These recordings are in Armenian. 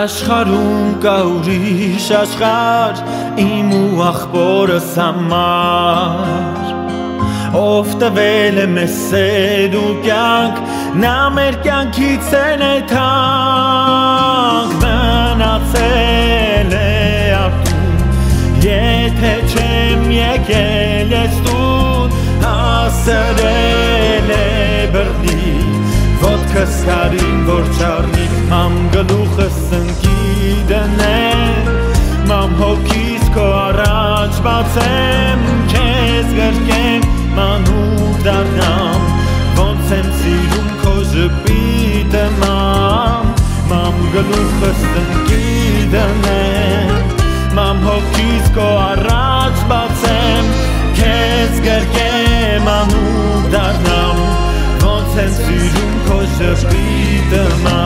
Աշխարհում կա ուրիշ աշխարհ իմ ու ախպորս համար Ով տվել է մեզ սեր ու կյանք Նա մեր կյանքից էլ է թանկ Մնացել է արտուն Եթե չեմ եկել ես տուն Հասրել է բռնի Ոտքս կարին որ չառնի Մամ գլուխս ընկի դնեմ Մամ հոգիս քո առաջ բացեմ Քեզ գրկեմ մանուկ դառնամ Ոնց եմ սիրում քո ժպիտը Մամ գլուխս ընկի դնեմ Մամ հոգիս քո առաջ բացեմ Քեզ գրկեմ մանուկ դառնամ Ոնց եմ սիրում քո ժպիտը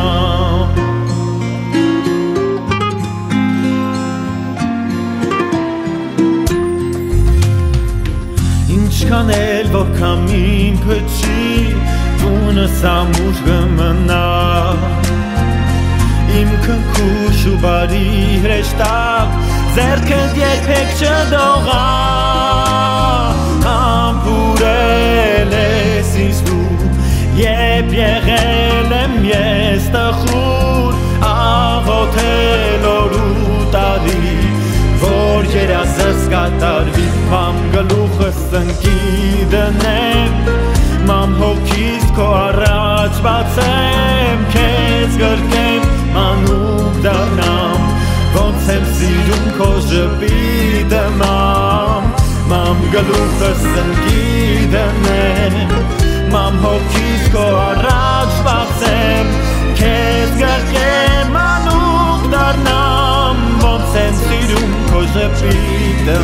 Ինչքան էլ որքան ինքը չի Տունս ամուր կմնա Իմ քնքուշ ու բարի հրեշտակ Ձեռքդ երբեք չդողա Համբուրել ես ինձ դու Երբ եղել եմ ես տխուր Աղոթել օր ու տարի Որ երազս կատարվի Մամ գլուխս ընկի դնեմ Մամ հոգիս քո առաջ բացեմ Քեզ գրկեմ մանուկ դառնամ Ոնց եմ սիրում քո ժպիտը Մամ գլուխս ընկի դնեմ Մամ հոգիս քո առաջ բացեմ Քեզ գրկեմ մանուկ դառնամ Ոնց եմ սիրում քո ժպիտը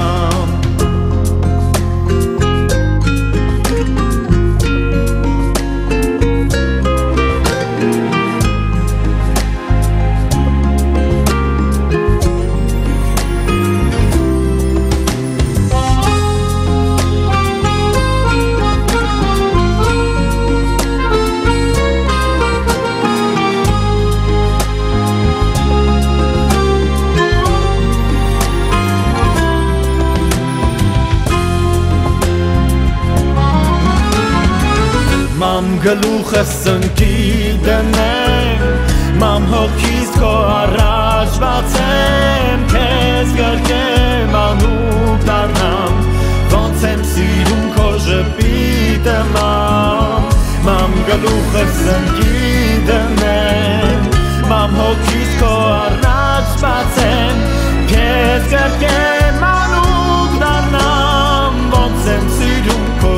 Մամ գլուխս ընկի դնեմ Մամ հոգիս քո առաջ բացեմ Քեզ գրկեմ մանուկ դառնամ Ոնց եմ սիրում քո ժպիտը Մամ գլուխս ընկի դնեմ Մամ հոգիս քո առաջ բացեմ Քեզ գրկեմ մանուկ դառնամ Ոնց եմ սիրում քո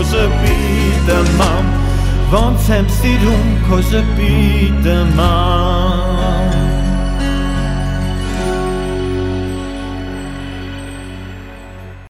ժպիտը Ոնց եմ սիրում քո ժպիտը